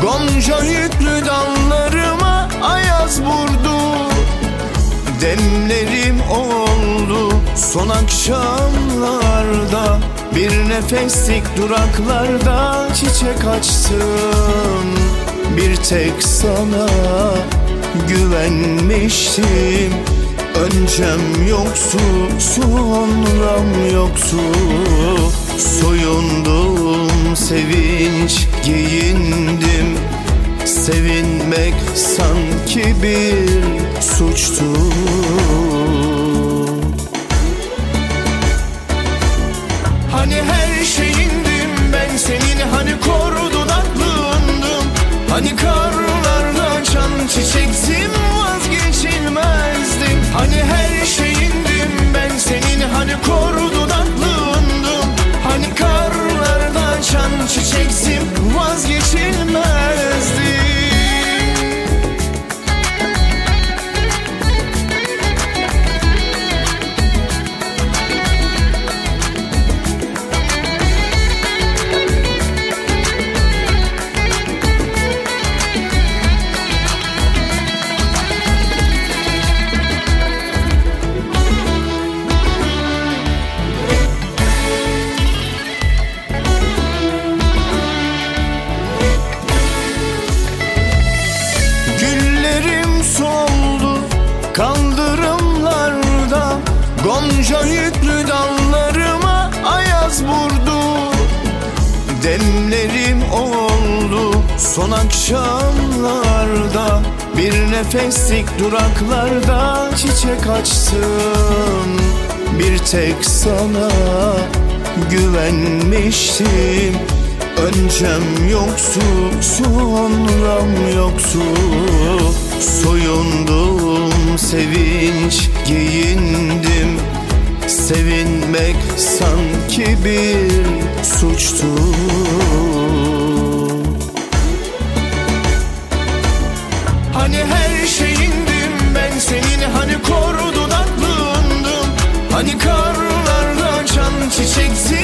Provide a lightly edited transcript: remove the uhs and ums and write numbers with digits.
Gonca yüklü dallarıma ayaz vurdu. Demlerim oldu son akşamlarda, bir nefeslik duraklarda çiçek açtım. Bir tek sana güvenmiştim. Öncem yoktu, sonram yoktu. Soyundum, sevinç giyindim. Sevinmek sanki bir suçtu. Hani her şeyindim ben senin, hani kordun aklındım. Hani karlarda açan çiçektim, vazgeçilmezdim. Hani her şeyindim ben senin, hani kordun aklındım. Hani karlarda açan çiçektim, vazgeçilmezdim. Kaldırımlarda gonca yüklü dallarıma ayaz vurdu. Demlerim oldu son akşamlarda, bir nefeslik duraklarda çiçek açtım. Bir tek sana güvenmiştim. Öncem yoktu, sonram yoktu. Soyundum, sevinç giyindim. Sevinmek sanki bir suçtu. Hani her şeyindim ben senin, hani kordun aklındım. Hani karlarda açan çiçektim,